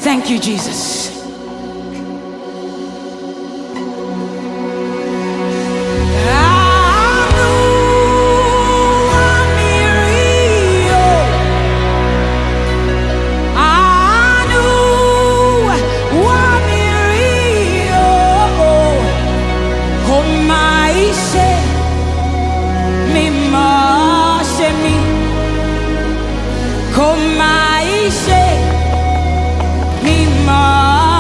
Thank you, Jesus. Come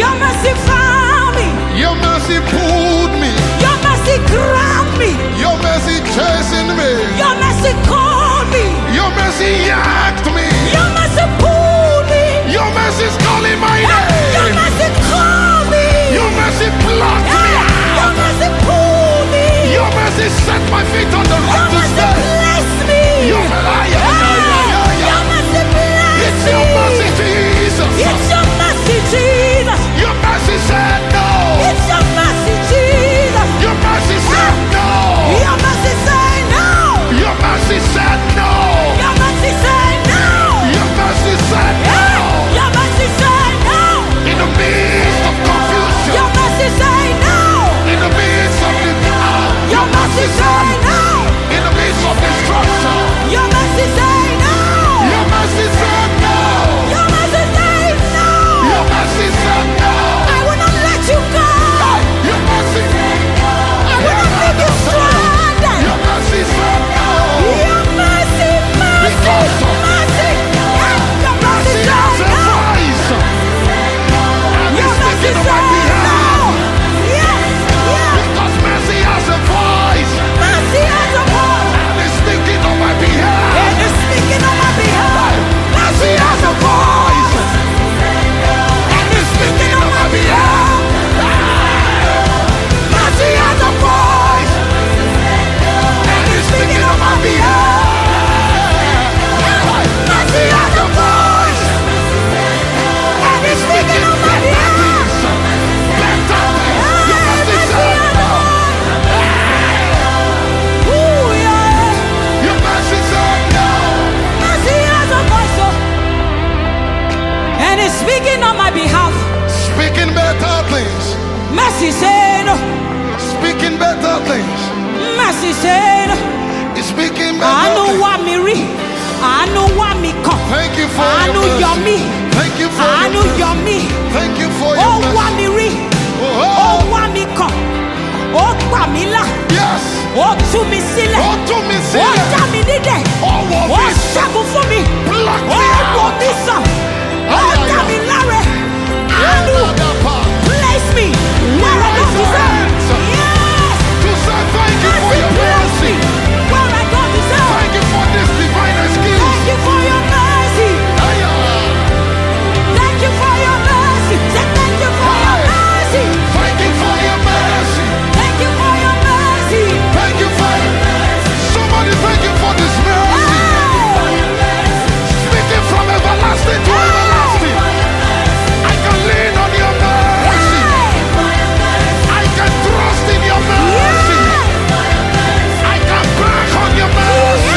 Your mercy found me. Your mercy pulled me. Your mercy grabbed me. Your mercy chasing me. Your mercy called me. Your mercy yanked me. Your mercy pulled me. Your mercy is calling my name. Your mercy called me. Your mercy plucked me Your out. mercy pulled me. Your mercy set my feet on the Your rock to mercy stay. blessed me. Your mercy blessed It's your mercy, Jesus. It's your mercy, Jesus. Your mercy said no. It's your mercy, Jesus. Your mercy said no. Your mercy said no. Your mercy said no. Your mercy said no. Your mercy said no. Your mercy said no. In the midst of confusion. Your mercy said no. In the midst of the Your mercy said no. in the midst of destruction. Your mercy said no. Your mercy said no. Your mercy said no. Your mercy said no. I will not let you go. Your mercy. I will not leave you stranded. Your mercy said no. Your mercy, mercy, Because of mercy. Your mercy mercy has said a no. voice. And Your it's mercy speaking on my said no. behalf. Yes, yes. Because mercy has a voice. Mercy has a voice. And it's speaking on my behalf. And it's speaking on my behalf. Mercy has a voice. And it's speaking on my behalf. Mercy has a voice. And it's speaking on my behalf. Mercy has a voice. And it's speaking on my behalf. Your mercy said no. Ooh, yeah. Your mercy said no. Mercy has a voice, and it's speaking on my behalf. Speaking better things. Mercy said, Speaking better things. mercy said, It's speaking I better know things. what me re, I know what me come, Thank you for I your know your mercy. me, Thank you for I your know mercy. your me. Thank you for your Oh, what mercy. me re, Oh, oh, what me come, oh, Pamela, yes. oh, to me sile, Oh, to me, oh, see. Jamini, Oh, what oh, is shabu for me, Pluck me oh, out. me son, oh, Jamilare, place me where I don't deserve. Yes. To say thank you for your mercy. Where I don't deserve. Thank you for this divine excuse. Thank you for your mercy. Thank you for your mercy. Say thank you for your mercy. Thank you for your mercy. Thank you for your mercy. Thank you for somebody. Thank you for this mercy. Speaking from everlasting to everlasting. I can lean on your mercy. I can trust in your mercy. I can bank on your mercy.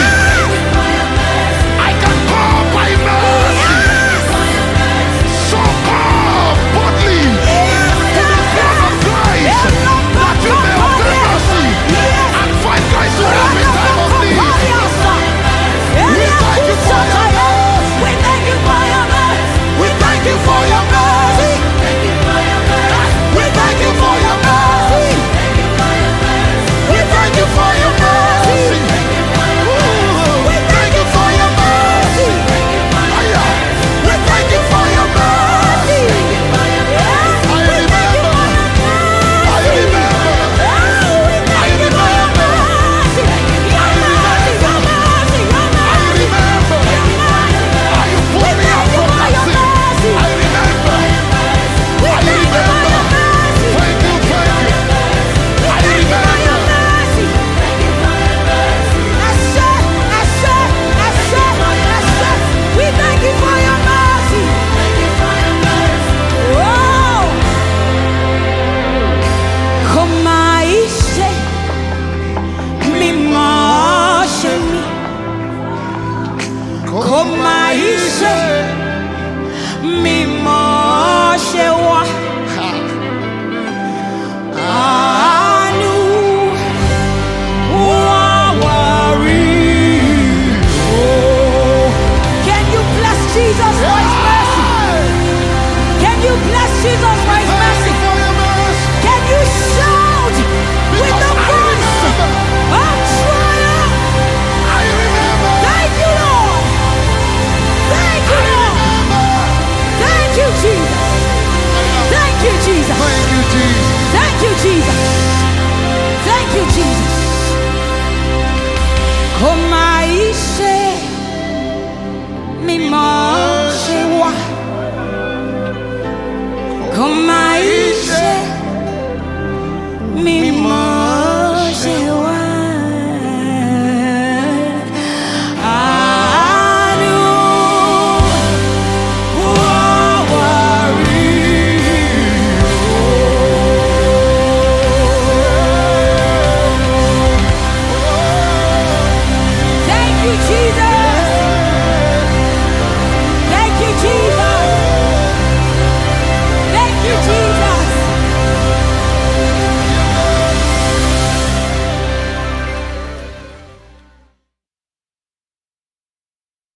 I can call by mercy. So come boldly to the throne of Christ that you may obtain mercy and find grace to help in time of need. We thank you for your mercy. We thank you for your mercy. We thank you for your mercy. We thank you for your mercy. We thank you for your mercy. We thank you for your mercy. We thank you for your mercy. I remember. I remember. I remember. I remember. How you pulled me out from that sin. I remember. I remember. Thank you, thank you. I remember. We thank you for your mercy. Oh, come aishe, mi mashe mi. Come aishe, mi mashe wa. Anu wawari. Oh, can you bless Jesus for his mercy? Can you bless Jesus for his mercy? Can you shout with the voice of triumph? I remember. Thank you, Lord. Thank you, Lord. Thank you, Jesus. Thank Oh my